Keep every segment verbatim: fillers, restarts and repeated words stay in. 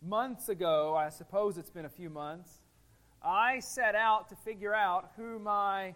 months ago, I suppose it's been a few months, I set out to figure out who my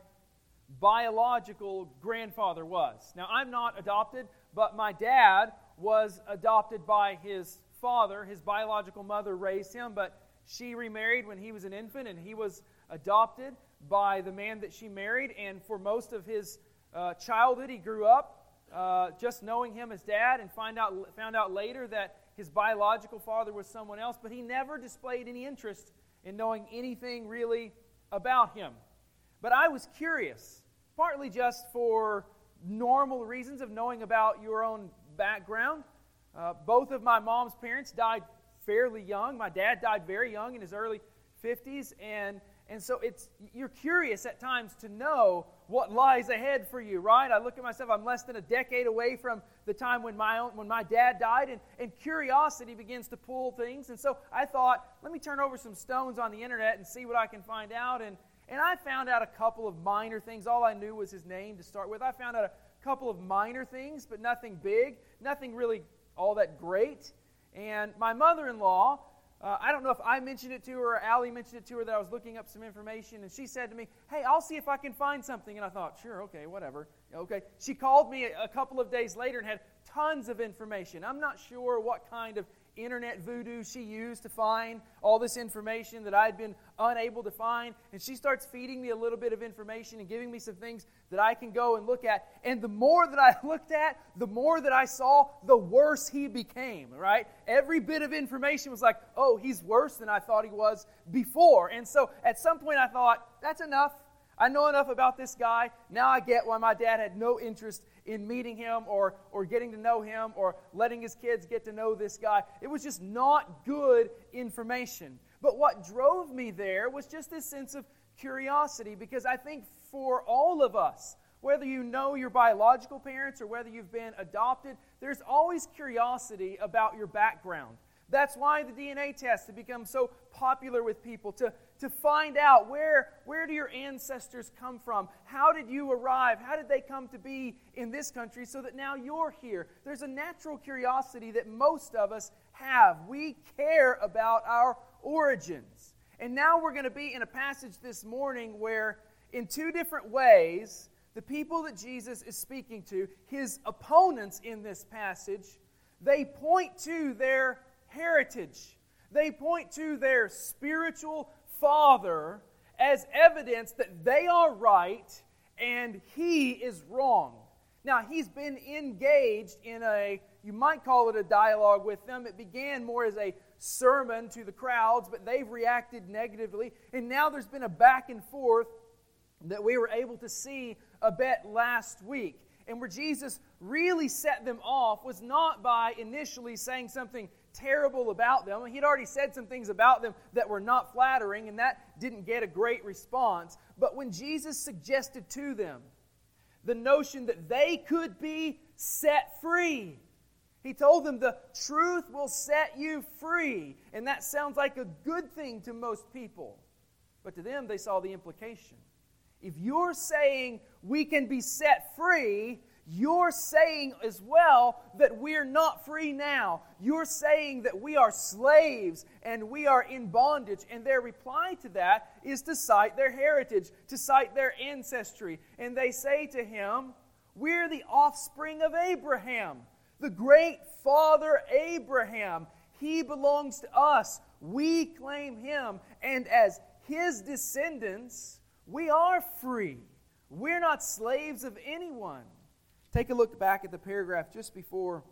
biological grandfather was. Now, I'm not adopted, but my dad was adopted by his father. His biological mother raised him, but she remarried when he was an infant, and he was adopted by the man that she married. And for most of his uh, childhood, he grew up uh, just knowing him as dad, and find out found out later that his biological father was someone else. But he never displayed any interest in knowing anything really about him. But I was curious, partly just for normal reasons of knowing about your own background. Uh, both of my mom's parents died fairly young. My dad died very young in his early fifties, and and so it's you're curious at times to know what lies ahead for you, right? I look at myself, I'm less than a decade away from the time when my own, when my dad died, and, and curiosity begins to pull things. And so I thought, let me turn over some stones on the internet and see what I can find out. And, and I found out a couple of minor things. All I knew was his name to start with. I found out a couple of minor things, but nothing big, nothing really all that great. And my mother-in-law, Uh, I don't know if I mentioned it to her or Allie mentioned it to her that I was looking up some information, and she said to me, hey, I'll see if I can find something. And I thought, sure, okay, whatever. Okay. She called me a, a couple of days later and had tons of information. I'm not sure what kind of internet voodoo she used to find all this information that I'd been unable to find. And she starts feeding me a little bit of information and giving me some things that I can go and look at. And the more that I looked at, the more that I saw, the worse he became, right? Every bit of information was like, oh, he's worse than I thought he was before. And so at some point I thought, that's enough. I know enough about this guy. Now I get why my dad had no interest in meeting him or, or getting to know him or letting his kids get to know this guy. It was just not good information. But what drove me there was just this sense of curiosity, because I think for all of us, whether you know your biological parents or whether you've been adopted, there's always curiosity about your background. That's why the D N A test has become so popular with people, to, to find out where, where do your ancestors come from? How did you arrive? How did they come to be in this country so that now you're here? There's a natural curiosity that most of us have. We care about our origins. And now we're going to be in a passage this morning where in two different ways, the people that Jesus is speaking to, his opponents in this passage, they point to their heritage. They point to their spiritual father as evidence that they are right and he is wrong. Now, he's been engaged in a, you might call it a dialogue with them. It began more as a sermon to the crowds, but they've reacted negatively. And now there's been a back and forth that we were able to see a bit last week. And where Jesus really set them off was not by initially saying something terrible about them. He'd already said some things about them that were not flattering, and that didn't get a great response. But when Jesus suggested to them the notion that they could be set free, he told them the truth will set you free. And that sounds like a good thing to most people. But to them, they saw the implication. If you're saying we can be set free, you're saying as well that we're not free now. You're saying that we are slaves and we are in bondage. And their reply to that is to cite their heritage, to cite their ancestry. And they say to him, we're the offspring of Abraham, the great father Abraham. He belongs to us. We claim him. And as his descendants, we are free. We're not slaves of anyone. Take a look back at the paragraph just before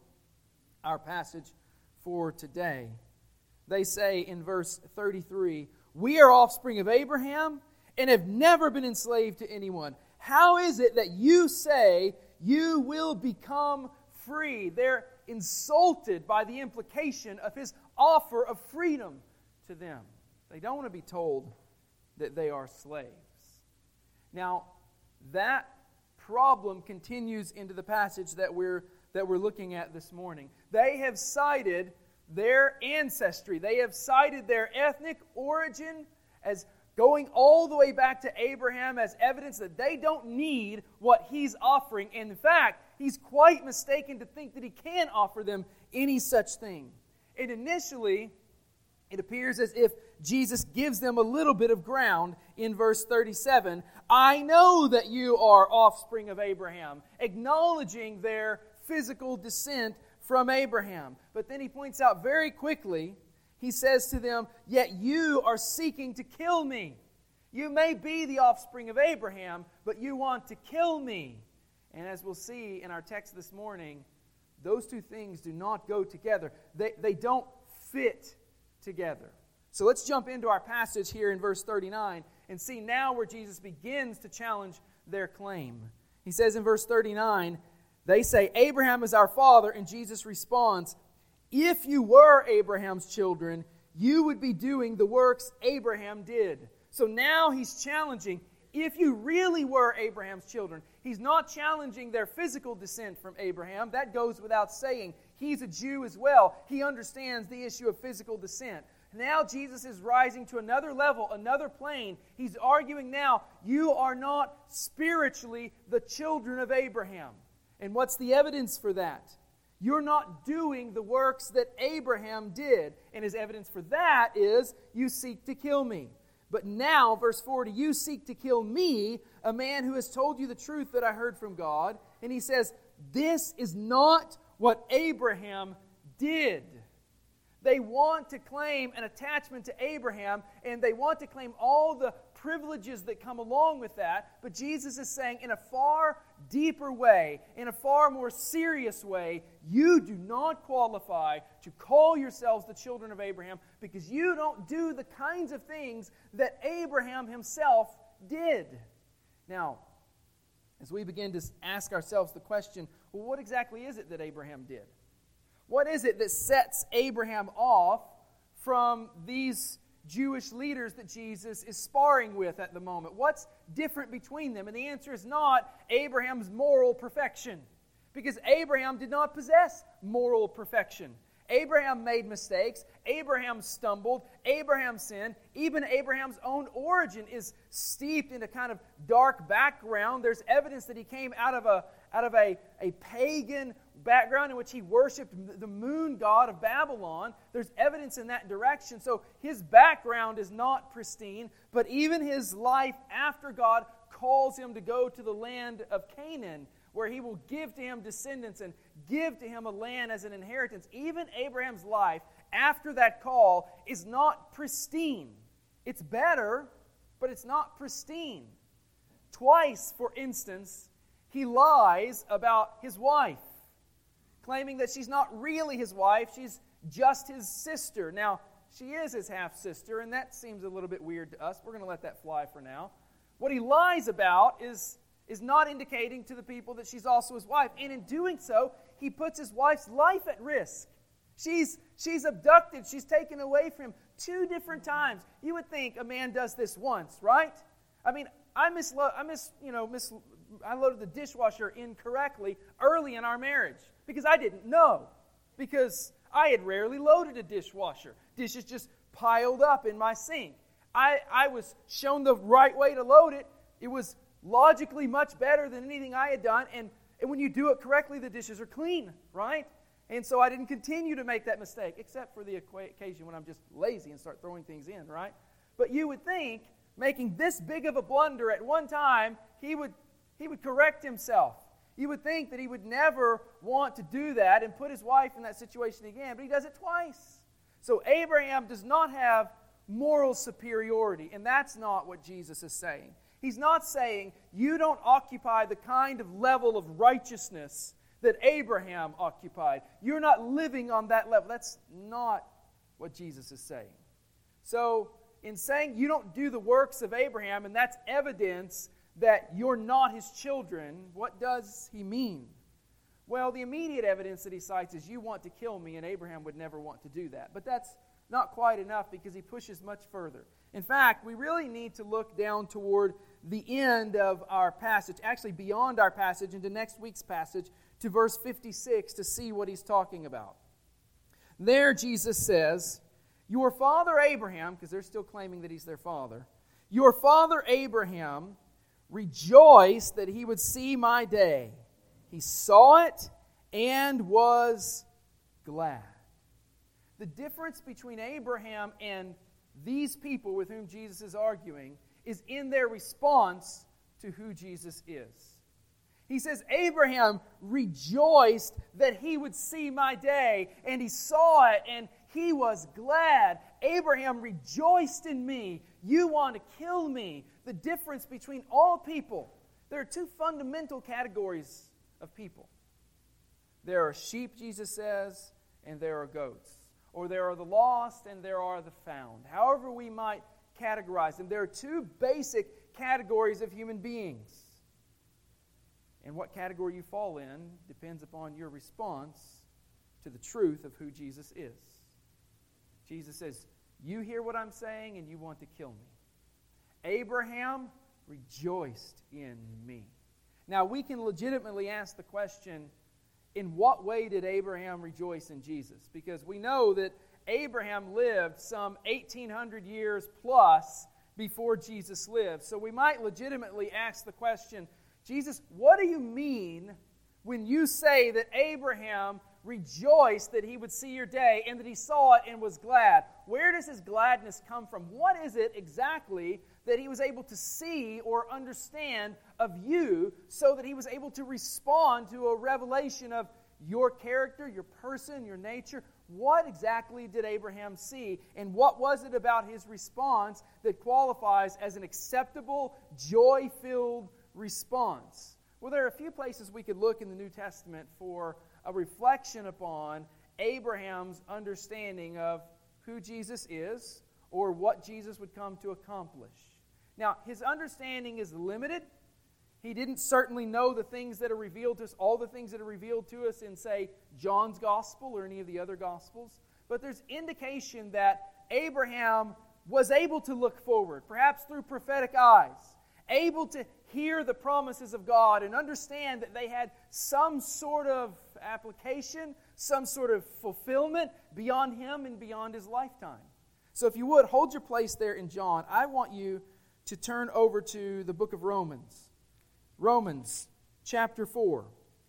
our passage for today. They say in verse thirty-three, we are offspring of Abraham and have never been enslaved to anyone. How is it that you say you will become free? They're insulted by the implication of his offer of freedom to them. They don't want to be told that they are slaves. Now, that problem continues into the passage that we're that we're looking at this morning. They have cited their ancestry. They have cited their ethnic origin as going all the way back to Abraham as evidence that they don't need what he's offering. In fact, he's quite mistaken to think that he can offer them any such thing. And initially, it appears as if Jesus gives them a little bit of ground in verse thirty-seven. I know that you are offspring of Abraham, acknowledging their physical descent from Abraham. But then he points out very quickly, he says to them, yet you are seeking to kill me. You may be the offspring of Abraham, but you want to kill me. And as we'll see in our text this morning, those two things do not go together. They, they don't fit together. So let's jump into our passage here in verse thirty-nine and see now where Jesus begins to challenge their claim. He says in verse thirty-nine, they say, Abraham is our father, and Jesus responds, if you were Abraham's children, you would be doing the works Abraham did. So now he's challenging, if you really were Abraham's children. He's not challenging their physical descent from Abraham. That goes without saying. He's a Jew as well. He understands the issue of physical descent. Now Jesus is rising to another level, another plane. He's arguing now, you are not spiritually the children of Abraham. And what's the evidence for that? You're not doing the works that Abraham did. And his evidence for that is, you seek to kill me. But now, verse forty, you seek to kill me, a man who has told you the truth that I heard from God. And he says, this is not what Abraham did. They want to claim an attachment to Abraham, and they want to claim all the privileges that come along with that. But Jesus is saying in a far deeper way, in a far more serious way, you do not qualify to call yourselves the children of Abraham because you don't do the kinds of things that Abraham himself did. Now, as we begin to ask ourselves the question, well, what exactly is it that Abraham did? What is it that sets Abraham off from these Jewish leaders that Jesus is sparring with at the moment? What's different between them? And the answer is not Abraham's moral perfection, because Abraham did not possess moral perfection. Abraham made mistakes. Abraham stumbled. Abraham sinned. Even Abraham's own origin is steeped in a kind of dark background. There's evidence that he came out of a out of a, a pagan background in which he worshipped the moon god of Babylon. There's evidence in that direction. So his background is not pristine, but even his life after God calls him to go to the land of Canaan, where he will give to him descendants and give to him a land as an inheritance. Even Abraham's life after that call is not pristine. It's better, but it's not pristine. Twice, for instance, he lies about his wife, claiming that she's not really his wife, she's just his sister. Now, she is his half-sister, and that seems a little bit weird to us. We're going to let that fly for now. What he lies about is, is not indicating to the people that she's also his wife. And in doing so, he puts his wife's life at risk. She's, she's abducted. She's taken away from him two different times. You would think a man does this once, right? I mean, I mislo- I mis, you know, mis- I loaded the dishwasher incorrectly early in our marriage because I didn't know. Because I had rarely loaded a dishwasher. Dishes just piled up in my sink. I, I was shown the right way to load it. It was logically much better than anything I had done. And, and when you do it correctly, the dishes are clean, right? And so I didn't continue to make that mistake, except for the occasion when I'm just lazy and start throwing things in, right? But you would think, making this big of a blunder at one time, he would he would correct himself. You would think that he would never want to do that and put his wife in that situation again, but he does it twice. So Abraham does not have moral superiority, and that's not what Jesus is saying. He's not saying you don't occupy the kind of level of righteousness that Abraham occupied. You're not living on that level. That's not what Jesus is saying. So, in saying you don't do the works of Abraham, and that's evidence that you're not his children, what does he mean? Well, the immediate evidence that he cites is you want to kill me, and Abraham would never want to do that. But that's not quite enough because he pushes much further. In fact, we really need to look down toward the end of our passage, actually beyond our passage into next week's passage, to verse fifty-six to see what he's talking about. There Jesus says, your father Abraham, because they're still claiming that he's their father, your father Abraham rejoiced that he would see my day. He saw it and was glad. the difference between Abraham and these people with whom Jesus is arguing is in their response to who Jesus is. He says, Abraham rejoiced that he would see my day, and he saw it, and he was glad. Abraham rejoiced in me. You want to kill me. The difference between all people. There are two fundamental categories of people. There are sheep, Jesus says, and there are goats. Or there are the lost and there are the found. However we might categorize them, there are two basic categories of human beings. And what category you fall in depends upon your response to the truth of who Jesus is. Jesus says, you hear what I'm saying and you want to kill me. Abraham rejoiced in me. Now we can legitimately ask the question, in what way did Abraham rejoice in Jesus? Because we know that Abraham lived some eighteen hundred years plus before Jesus lived. So we might legitimately ask the question, Jesus, what do you mean when you say that Abraham rejoiced that he would see your day and that he saw it and was glad? Where does his gladness come from? What is it exactly that he was able to see or understand of you so that he was able to respond to a revelation of your character, your person, your nature? What exactly did Abraham see, and what was it about his response that qualifies as an acceptable, joy-filled response? Well, there are a few places we could look in the New Testament for a reflection upon Abraham's understanding of who Jesus is or what Jesus would come to accomplish. Now, his understanding is limited. He didn't certainly know the things that are revealed to us, all the things that are revealed to us in, say, John's Gospel or any of the other Gospels. But there's indication that Abraham was able to look forward, perhaps through prophetic eyes, able to hear the promises of God and understand that they had some sort of application, some sort of fulfillment beyond him and beyond his lifetime. So if you would, hold your place there in John. I want you to turn over to the book of Romans. Romans chapter four.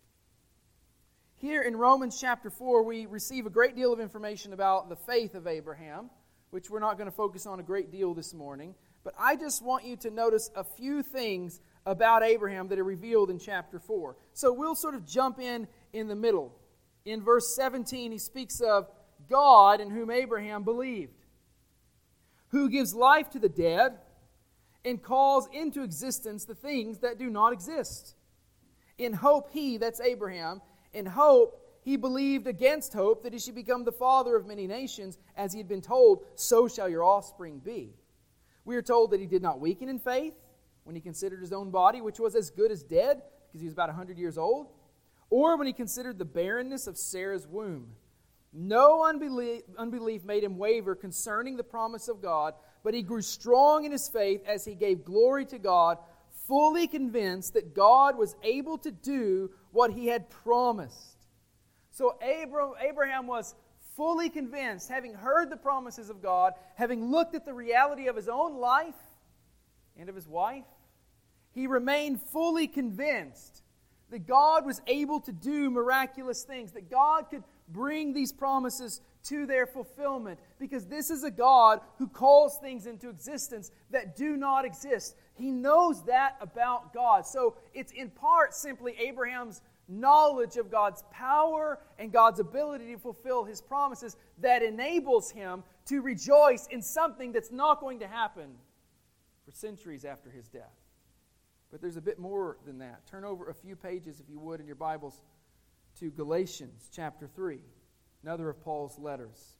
Here in Romans chapter four, we receive a great deal of information about the faith of Abraham, which we're not going to focus on a great deal this morning. But I just want you to notice a few things about Abraham that are revealed in chapter four. So we'll sort of jump in in the middle. In verse seventeen, he speaks of God in whom Abraham believed, who gives life to the dead and calls into existence the things that do not exist. In hope he, that's Abraham, in hope he believed against hope that he should become the father of many nations, as he had been told, so shall your offspring be. We are told that he did not weaken in faith when he considered his own body, which was as good as dead, because he was about one hundred years old, or when he considered the barrenness of Sarah's womb. No unbelief, unbelief made him waver concerning the promise of God, but he grew strong in his faith as he gave glory to God, fully convinced that God was able to do what he had promised. So Abraham was fully convinced, having heard the promises of God, having looked at the reality of his own life and of his wife, he remained fully convinced that God was able to do miraculous things, that God could bring these promises to their fulfillment, because this is a God who calls things into existence that do not exist. He knows that about God. So it's in part simply Abraham's knowledge of God's power and God's ability to fulfill His promises that enables him to rejoice in something that's not going to happen for centuries after his death. But there's a bit more than that. Turn over a few pages, if you would, in your Bibles to Galatians chapter three, another of Paul's letters,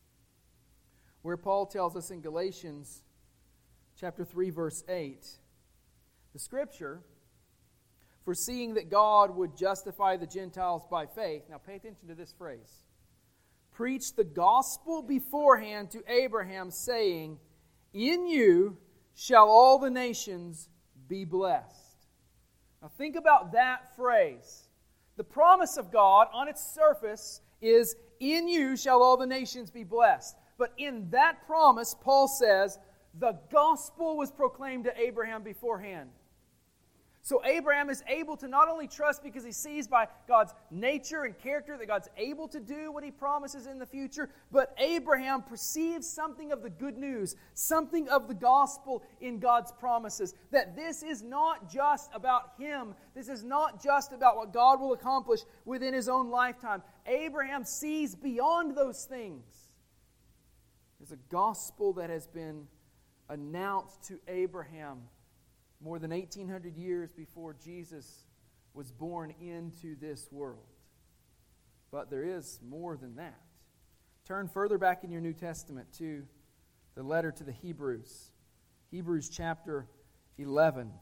where Paul tells us in Galatians chapter three, verse eight, the Scripture, foreseeing that God would justify the Gentiles by faith. Now pay attention to this phrase. Preached the gospel beforehand to Abraham, saying, in you shall all the nations be blessed. Now think about that phrase. The promise of God on its surface is, in you shall all the nations be blessed. But in that promise, Paul says, the gospel was proclaimed to Abraham beforehand. So Abraham is able to not only trust because he sees by God's nature and character that God's able to do what He promises in the future, but Abraham perceives something of the good news, something of the gospel in God's promises, that this is not just about him. This is not just about what God will accomplish within his own lifetime. Abraham sees beyond those things. There's a gospel that has been announced to Abraham more than eighteen hundred years before Jesus was born into this world. But there is more than that. Turn further back in your New Testament to the letter to the Hebrews. Hebrews chapter eleven.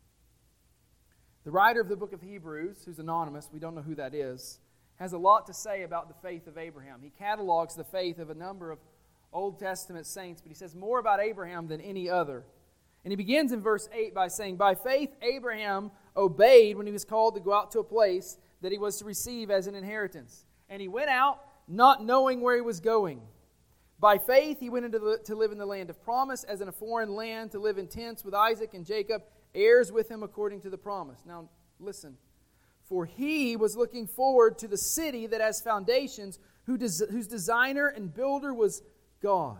The writer of the book of Hebrews, who's anonymous, we don't know who that is, has a lot to say about the faith of Abraham. He catalogs the faith of a number of Old Testament saints, but he says more about Abraham than any other. And he begins in verse eight by saying, "By faith Abraham obeyed when he was called to go out to a place that he was to receive as an inheritance. And he went out not knowing where he was going. By faith he went into the, to live in the land of promise, as in a foreign land, to live in tents with Isaac and Jacob, heirs with him according to the promise." Now listen. "For he was looking forward to the city that has foundations, who des- whose designer and builder was God."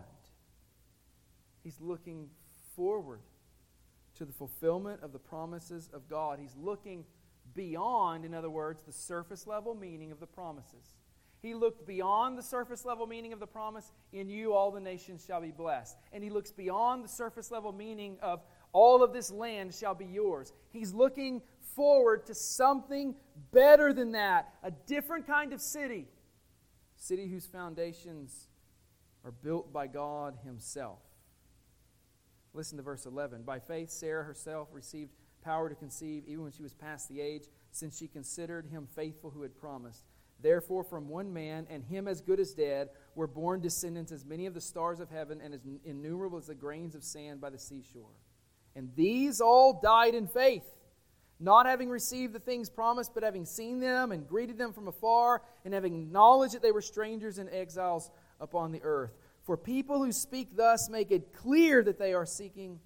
He's looking forward to the fulfillment of the promises of God. He's looking beyond, in other words, the surface level meaning of the promises. He looked beyond the surface level meaning of the promise, "In you all the nations shall be blessed." And he looks beyond the surface level meaning of "all of this land shall be yours." He's looking forward to something better than that, a different kind of city, a city whose foundations are built by God Himself. Listen to verse eleven. "By faith Sarah herself received power to conceive, even when she was past the age, since she considered him faithful who had promised. Therefore from one man, and him as good as dead, were born descendants as many of the stars of heaven and as innumerable as the grains of sand by the seashore. And these all died in faith, not having received the things promised, but having seen them and greeted them from afar, and having acknowledged that they were strangers and exiles upon the earth. For people who speak thus make it clear that they are seeking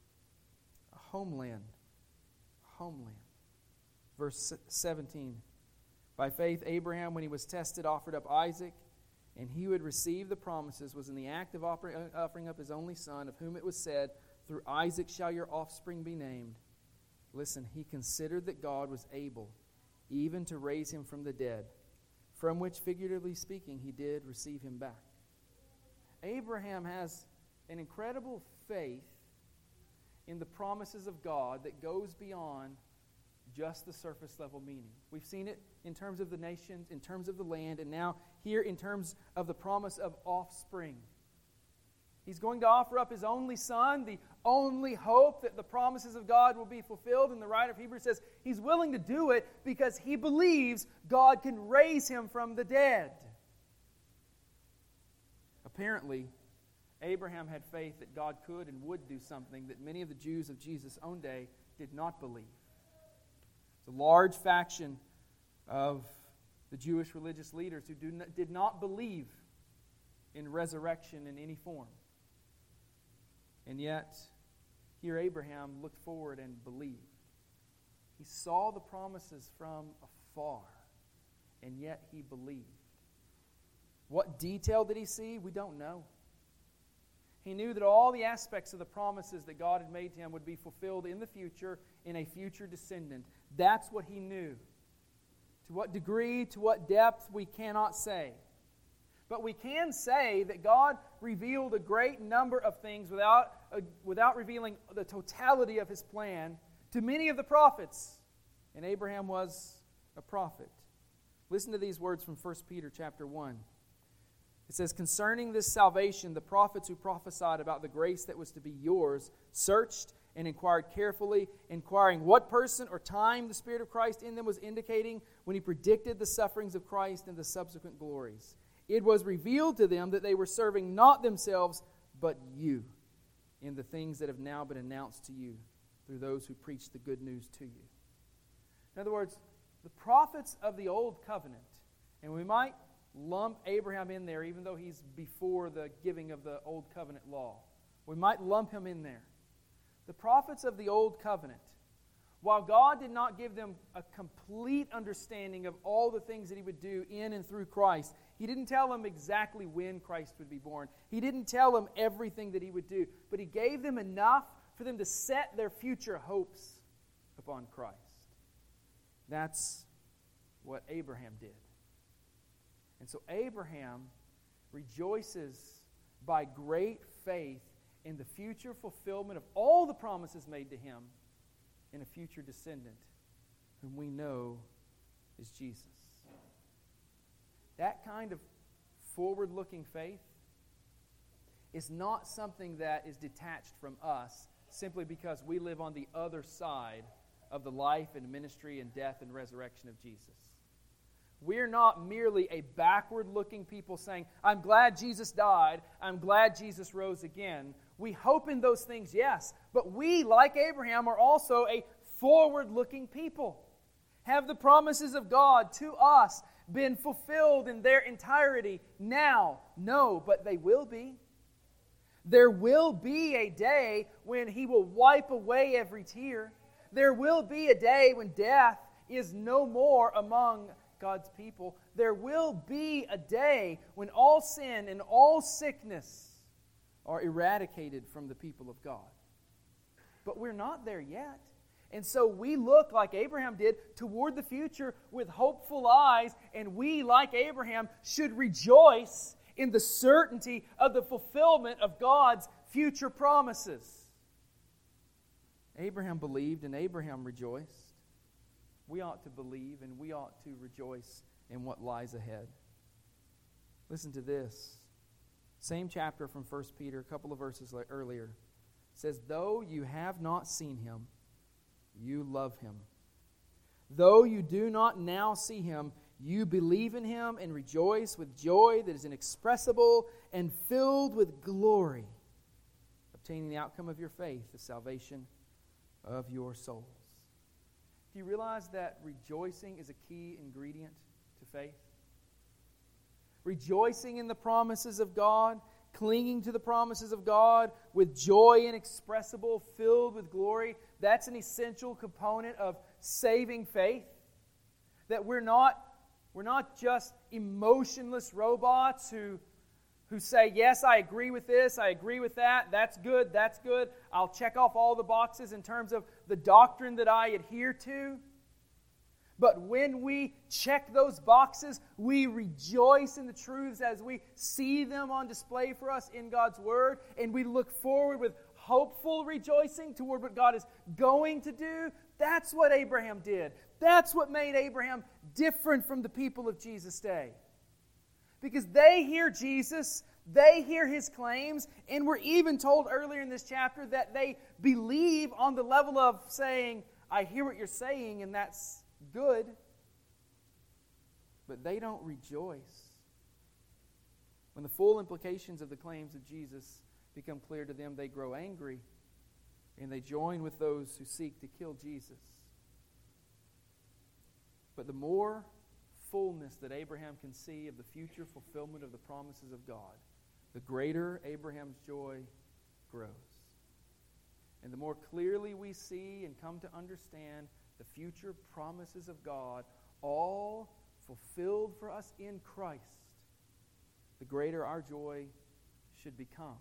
a homeland. A homeland." Verse seventeen. "By faith Abraham, when he was tested, offered up Isaac, and he who had received the promises was in the act of offering up his only son, of whom it was said, 'Through Isaac shall your offspring be named.' Listen, he considered that God was able even to raise him from the dead, from which, figuratively speaking, he did receive him back." Abraham has an incredible faith in the promises of God that goes beyond just the surface level meaning. We've seen it in terms of the nations, in terms of the land, and now here in terms of the promise of offspring. He's going to offer up his only son, the only hope that the promises of God will be fulfilled. And the writer of Hebrews says he's willing to do it because he believes God can raise him from the dead. Apparently, Abraham had faith that God could and would do something that many of the Jews of Jesus' own day did not believe. It's a large faction of the Jewish religious leaders who do not, did not believe in resurrection in any form. And yet, here Abraham looked forward and believed. He saw the promises from afar, and yet he believed. What detail did he see? We don't know. He knew that all the aspects of the promises that God had made to him would be fulfilled in the future in a future descendant. That's what he knew. To what degree, to what depth, we cannot say. But we can say that God revealed a great number of things without, uh, without revealing the totality of His plan to many of the prophets. And Abraham was a prophet. Listen to these words from First Peter chapter one. It says, "Concerning this salvation, the prophets who prophesied about the grace that was to be yours searched and inquired carefully, inquiring what person or time the Spirit of Christ in them was indicating when He predicted the sufferings of Christ and the subsequent glories. It was revealed to them that they were serving not themselves, but you, in the things that have now been announced to you through those who preach the good news to you." In other words, the prophets of the Old Covenant, and we might lump Abraham in there even though he's before the giving of the Old Covenant law. We might lump him in there. The prophets of the Old Covenant while God did not give them a complete understanding of all the things that He would do in and through Christ, He didn't tell them exactly when Christ would be born. He didn't tell them everything that He would do, but He gave them enough for them to set their future hopes upon Christ. That's what Abraham did. And so Abraham rejoices by great faith in the future fulfillment of all the promises made to him in a future descendant whom we know is Jesus. That kind of forward-looking faith is not something that is detached from us simply because we live on the other side of the life and ministry and death and resurrection of Jesus. We're not merely a backward-looking people saying, I'm glad Jesus died, I'm glad Jesus rose again. We hope in those things, yes, but we, like Abraham, are also a forward-looking people. Have the promises of God to us been fulfilled in their entirety now? No, but they will be. There will be a day when He will wipe away every tear. There will be a day when death is no more among God's people. There will be a day when all sin and all sickness are eradicated from the people of God. But we're not there yet. And so we look, like Abraham did, toward the future with hopeful eyes, and we, like Abraham, should rejoice in the certainty of the fulfillment of God's future promises. Abraham believed and Abraham rejoiced. We ought to believe and we ought to rejoice in what lies ahead. Listen to this. Same chapter from First Peter, a couple of verses earlier. It says, though you have not seen Him, you love Him. Though you do not now see Him, you believe in Him and rejoice with joy that is inexpressible and filled with glory, obtaining the outcome of your faith, the salvation of your souls. Do you realize that rejoicing is a key ingredient to faith? Rejoicing in the promises of God, clinging to the promises of God with joy inexpressible, filled with glory, that's an essential component of saving faith. That we're not, we're not just emotionless robots who, who say, yes, I agree with this, I agree with that, that's good, that's good. I'll check off all the boxes in terms of the doctrine that I adhere to. But when we check those boxes, we rejoice in the truths as we see them on display for us in God's Word, and we look forward with hopeful rejoicing toward what God is going to do. That's what Abraham did. That's what made Abraham different from the people of Jesus' day. Because they hear Jesus, they hear His claims, and we're even told earlier in this chapter that they believe on the level of saying, I hear what you're saying, and that's good. But they don't rejoice when the full implications of the claims of Jesus become clear to them. They grow angry, and they join with those who seek to kill Jesus. But the more fullness that Abraham can see of the future fulfillment of the promises of God, the greater Abraham's joy grows. And the more clearly we see and come to understand the future promises of God, all fulfilled for us in Christ, the greater our joy should become.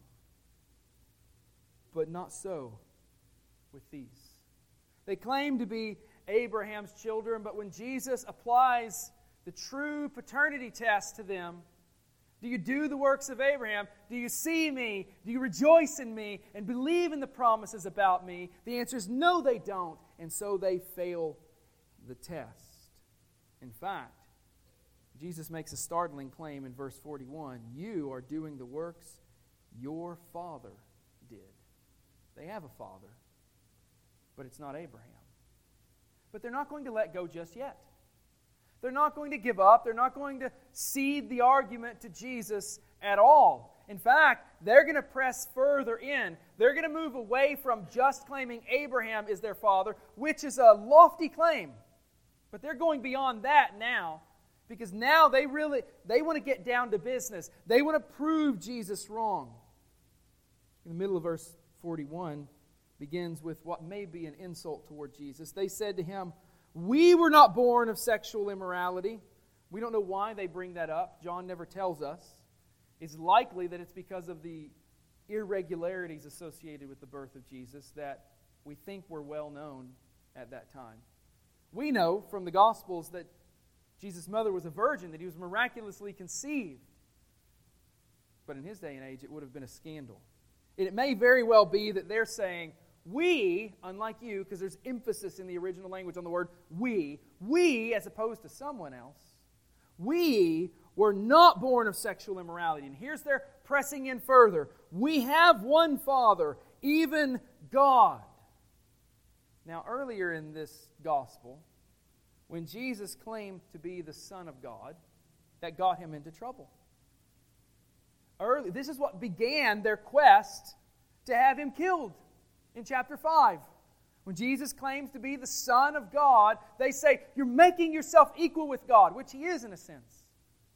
But not so with these. They claim to be Abraham's children, but when Jesus applies the true paternity test to them, do you do the works of Abraham? Do you see me? Do you rejoice in me and believe in the promises about me? The answer is no, they don't. And so they fail the test. In fact, Jesus makes a startling claim in verse forty-one. You are doing the works your father did. They have a father, but it's not Abraham. But they're not going to let go just yet. They're not going to give up. They're not going to cede the argument to Jesus at all. In fact, they're going to press further in. They're going to move away from just claiming Abraham is their father, which is a lofty claim. But they're going beyond that now, because now they really, they want to get down to business. They want to prove Jesus wrong. In the middle of verse forty-one, begins with what may be an insult toward Jesus. They said to him, "We were not born of sexual immorality." We don't know why they bring that up. John never tells us. It's likely that it's because of the irregularities associated with the birth of Jesus that we think were well known at that time. We know from the Gospels that Jesus' mother was a virgin, that he was miraculously conceived. But in his day and age, it would have been a scandal. And it may very well be that they're saying, we, unlike you, because there's emphasis in the original language on the word we, we, as opposed to someone else, we were not born of sexual immorality. And here's their pressing in further. We have one Father, even God. Now, earlier in this gospel, when Jesus claimed to be the Son of God, that got him into trouble. Early, this is what began their quest to have him killed in chapter five. When Jesus claims to be the Son of God, they say, you're making yourself equal with God, which he is in a sense.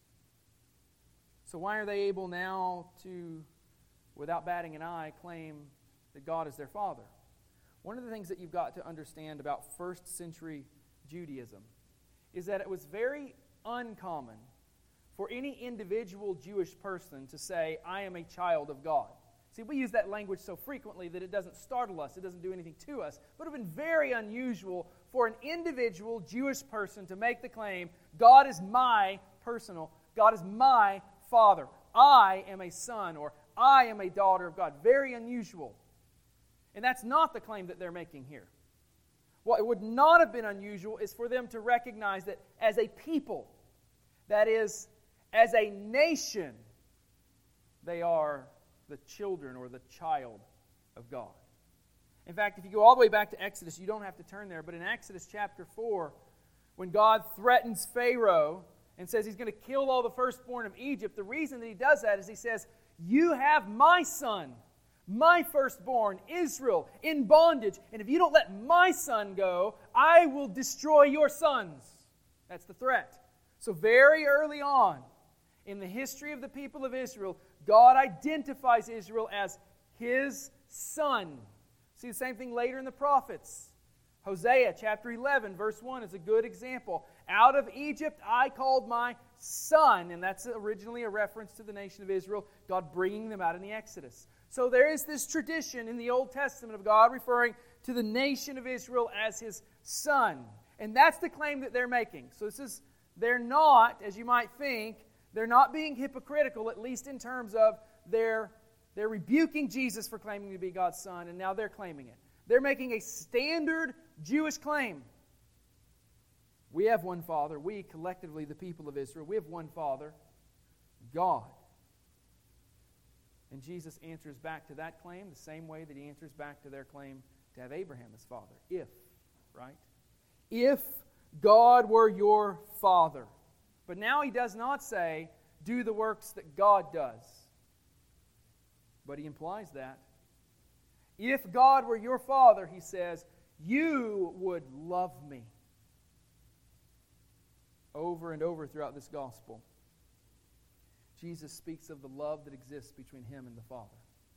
So why are they able now to, without batting an eye, claim that God is their Father? One of the things that you've got to understand about first century Judaism is that it was very uncommon for any individual Jewish person to say, I am a child of God. See, we use that language so frequently that it doesn't startle us, it doesn't do anything to us. But it would have been very unusual for an individual Jewish person to make the claim, God is my personal, God is my Father. I am a son, or I am a daughter of God. Very unusual. And that's not the claim that they're making here. What would not have been unusual is for them to recognize that as a people, that is, as a nation, they are the children or the child of God. In fact, if you go all the way back to Exodus, you don't have to turn there, but in Exodus chapter four, when God threatens Pharaoh and says he's going to kill all the firstborn of Egypt, the reason that he does that is he says, you have my son, my firstborn, Israel, in bondage, and if you don't let my son go, I will destroy your sons. That's the threat. So very early on in the history of the people of Israel, God identifies Israel as his son. See the same thing later in the prophets. Hosea chapter eleven, verse one is a good example. Out of Egypt I called my son. And that's originally a reference to the nation of Israel, God bringing them out in the Exodus. So there is this tradition in the Old Testament of God referring to the nation of Israel as his son. And that's the claim that they're making. So this is, they're not, as you might think, they're not being hypocritical, at least in terms of their, they're rebuking Jesus for claiming to be God's son, and now they're claiming it. They're making a standard Jewish claim. We have one Father. We, collectively, the people of Israel, we have one Father, God. And Jesus answers back to that claim the same way that he answers back to their claim to have Abraham as father. If, right? If God were your Father. But now he does not say, do the works that God does. But he implies that. If God were your Father, he says, you would love me. Over and over throughout this gospel, Jesus speaks of the love that exists between him and the Father.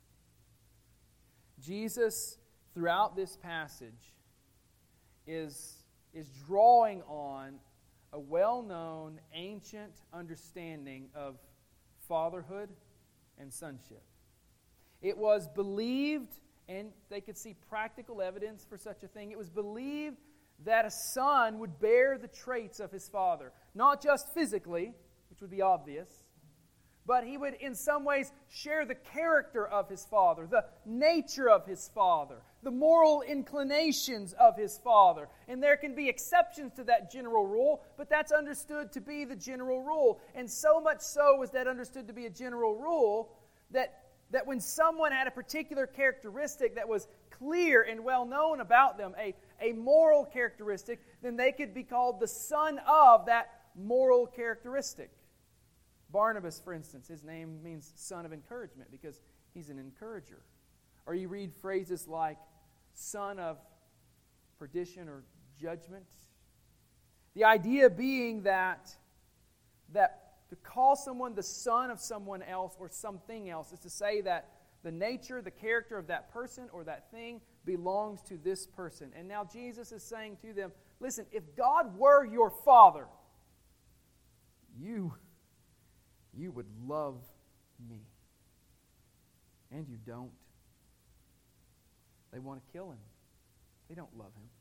Jesus, throughout this passage, is, is drawing on a well-known, ancient understanding of fatherhood and sonship. It was believed, and they could see practical evidence for such a thing, it was believed that a son would bear the traits of his father. Not just physically, which would be obvious, but he would in some ways share the character of his father, the nature of his father, the moral inclinations of his father. And there can be exceptions to that general rule, but that's understood to be the general rule. And so much so was that understood to be a general rule that, that when someone had a particular characteristic that was clear and well known about them, a, a moral characteristic, then they could be called the son of that moral characteristic. Barnabas, for instance, his name means son of encouragement because he's an encourager. Or you read phrases like son of perdition or judgment. The idea being that, that to call someone the son of someone else or something else is to say that the nature, the character of that person or that thing belongs to this person. And now Jesus is saying to them, listen, if God were your Father, you, you would love me. And you don't. They want to kill him. They don't love him.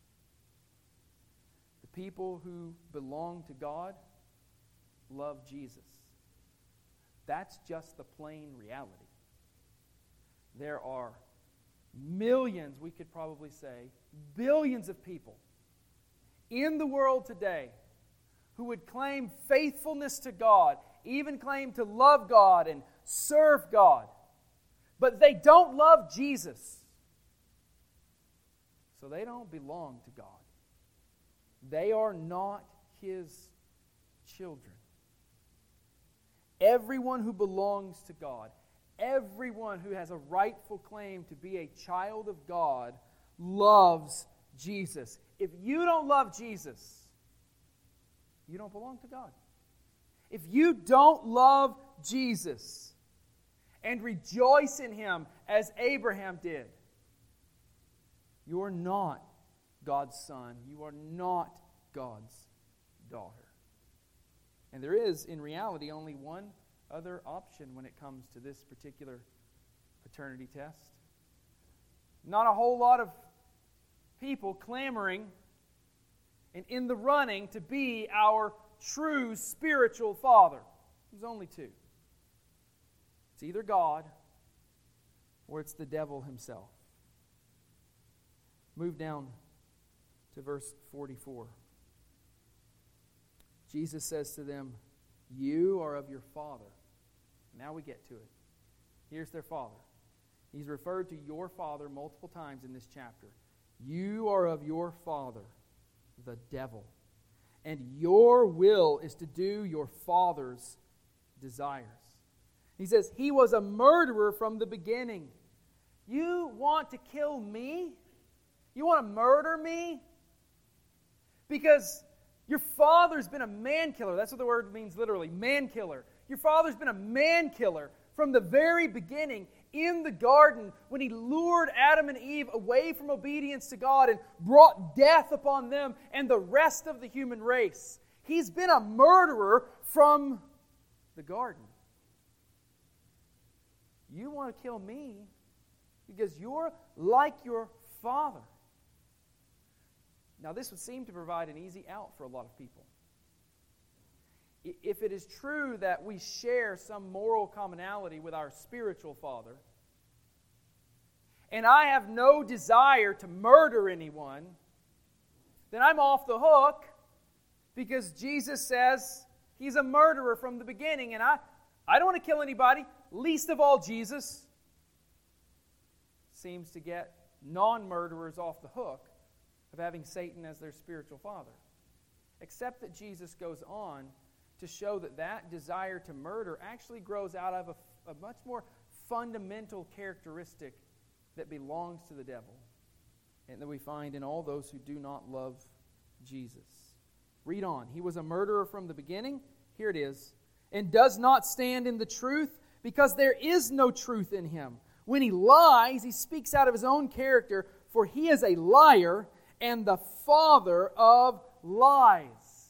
The people who belong to God love Jesus. That's just the plain reality. There are millions, we could probably say, billions of people in the world today who would claim faithfulness to God, even claim to love God and serve God, but they don't love Jesus. So they don't belong to God. They are not His children. Everyone who belongs to God, everyone who has a rightful claim to be a child of God, loves Jesus. If you don't love Jesus, you don't belong to God. If you don't love Jesus and rejoice in Him as Abraham did, you are not God's son. You are not God's daughter. And there is, in reality, only one other option when it comes to this particular paternity test. Not a whole lot of people clamoring and in the running to be our true spiritual father. There's only two. It's either God or it's the devil himself. Move down to verse forty-four. Jesus says to them, "You are of your father." Now we get to it. Here's their father. He's referred to your father multiple times in this chapter. You are of your father, the devil, and your will is to do your father's desires. He says, he was a murderer from the beginning. You want to kill me? You want to murder me? Because your father's been a man-killer. That's what the word means literally, man-killer. Your father's been a man-killer from the very beginning in the garden when he lured Adam and Eve away from obedience to God and brought death upon them and the rest of the human race. He's been a murderer from the garden. You want to kill me because you're like your father. Now, this would seem to provide an easy out for a lot of people. If it is true that we share some moral commonality with our spiritual father, and I have no desire to murder anyone, then I'm off the hook because Jesus says he's a murderer from the beginning, and I, I don't want to kill anybody, least of all Jesus. Seems to get non-murderers off the hook of having Satan as their spiritual father. Except that Jesus goes on to show that that desire to murder actually grows out of a, a much more fundamental characteristic that belongs to the devil and that we find in all those who do not love Jesus. Read on. He was a murderer from the beginning. Here it is. And does not stand in the truth because there is no truth in him. When he lies, he speaks out of his own character, for he is a liar and the father of lies.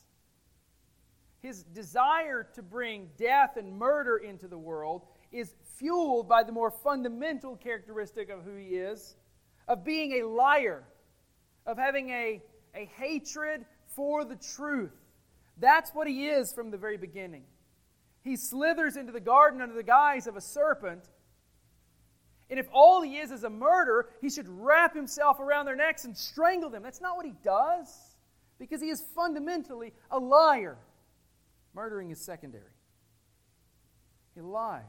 His desire to bring death and murder into the world is fueled by the more fundamental characteristic of who he is, of being a liar, of having a, a hatred for the truth. That's what he is from the very beginning. He slithers into the garden under the guise of a serpent. And if all he is is a murderer, he should wrap himself around their necks and strangle them. That's not what he does, because he is fundamentally a liar. Murdering is secondary. He lies.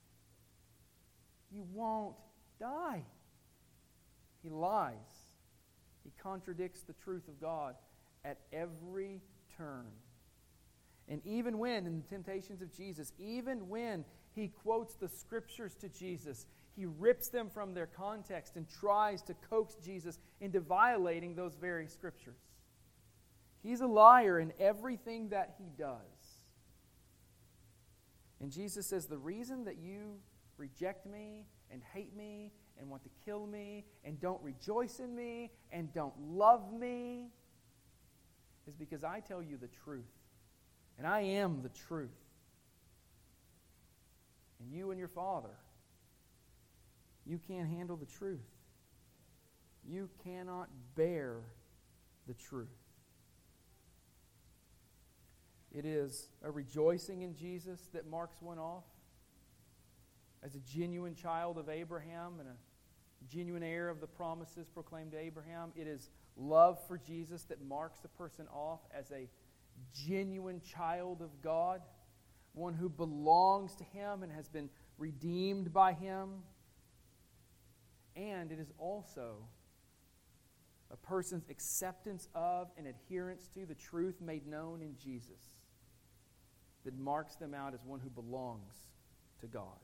You won't die. He lies. He contradicts the truth of God at every turn. And even when, in the temptations of Jesus, even when he quotes the Scriptures to Jesus, he rips them from their context and tries to coax Jesus into violating those very Scriptures. He's a liar in everything that he does. And Jesus says, the reason that you reject me and hate me and want to kill me and don't rejoice in me and don't love me is because I tell you the truth. And I am the truth. And you and your Father, you can't handle the truth. You cannot bear the truth. It is a rejoicing in Jesus that marks one off as a genuine child of Abraham and a genuine heir of the promises proclaimed to Abraham. It is love for Jesus that marks a person off as a genuine child of God, one who belongs to Him and has been redeemed by Him. And it is also a person's acceptance of and adherence to the truth made known in Jesus that marks them out as one who belongs to God.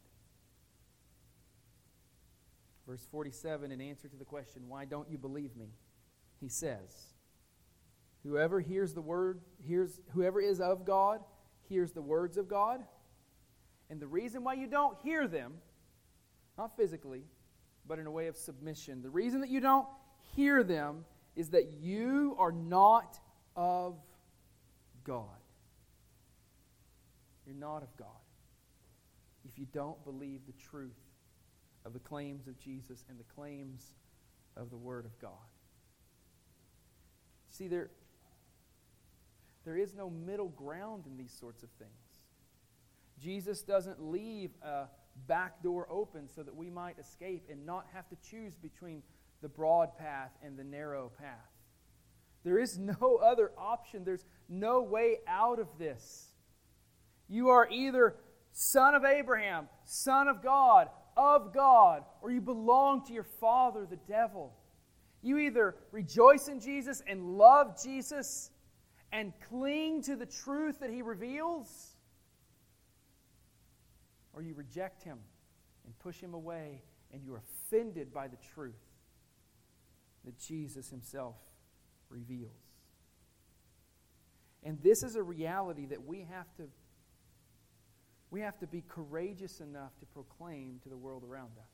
Verse forty-seven, in answer to the question, why don't you believe me? He says, whoever hears the word, hears, whoever is of God, hears the words of God. And the reason why you don't hear them, not physically, but in a way of submission, the reason that you don't hear them is that you are not of God. You're not of God if you don't believe the truth of the claims of Jesus and the claims of the Word of God. See, there, there is no middle ground in these sorts of things. Jesus doesn't leave a back door open so that we might escape and not have to choose between the broad path and the narrow path. There is no other option. There's no way out of this. You are either son of Abraham, son of God, of God, or you belong to your father, the devil. You either rejoice in Jesus and love Jesus and cling to the truth that He reveals, or you reject Him and push Him away and you are offended by the truth that Jesus Himself reveals. And this is a reality that we have to we have to be courageous enough to proclaim to the world around us.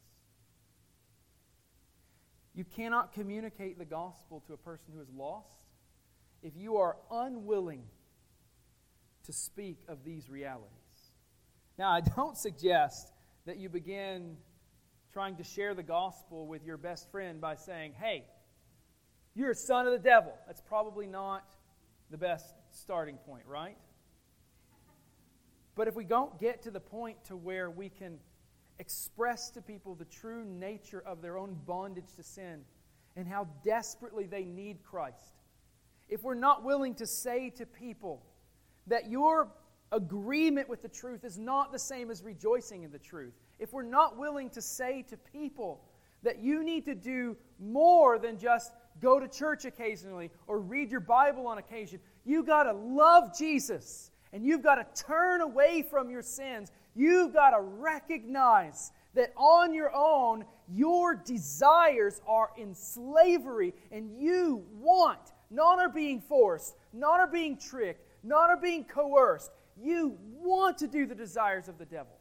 You cannot communicate the gospel to a person who is lost if you are unwilling to speak of these realities. Now, I don't suggest that you begin trying to share the gospel with your best friend by saying, hey, you're a son of the devil. That's probably not the best starting point, right? But if we don't get to the point to where we can express to people the true nature of their own bondage to sin and how desperately they need Christ, if we're not willing to say to people that your agreement with the truth is not the same as rejoicing in the truth, if we're not willing to say to people that you need to do more than just go to church occasionally or read your Bible on occasion, you got to love Jesus. And you've got to turn away from your sins. You've got to recognize that on your own, your desires are in slavery and you want, not are being forced, not are being tricked, not are being coerced. You want to do the desires of the devil.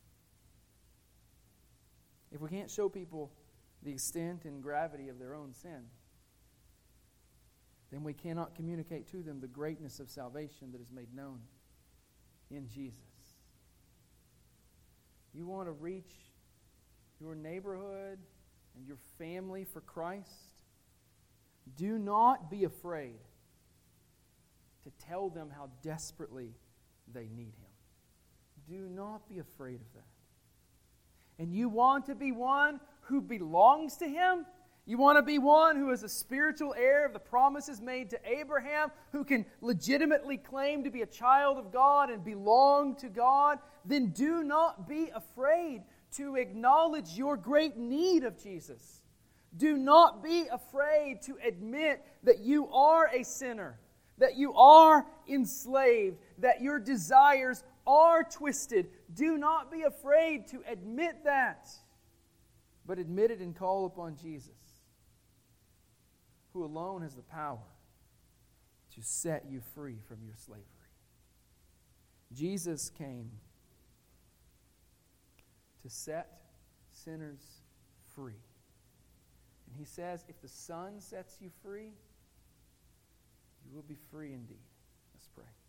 If we can't show people the extent and gravity of their own sin, then we cannot communicate to them the greatness of salvation that is made known in Jesus. You want to reach your neighborhood and your family for Christ? Do not be afraid to tell them how desperately they need Him. Do not be afraid of that. And you want to be one who belongs to Him? You want to be one who is a spiritual heir of the promises made to Abraham, who can legitimately claim to be a child of God and belong to God? Then do not be afraid to acknowledge your great need of Jesus. Do not be afraid to admit that you are a sinner, that you are enslaved, that your desires are twisted. Do not be afraid to admit that, but admit it and call upon Jesus, who alone has the power to set you free from your slavery. Jesus came to set sinners free. And he says, if the Son sets you free, you will be free indeed. Let's pray.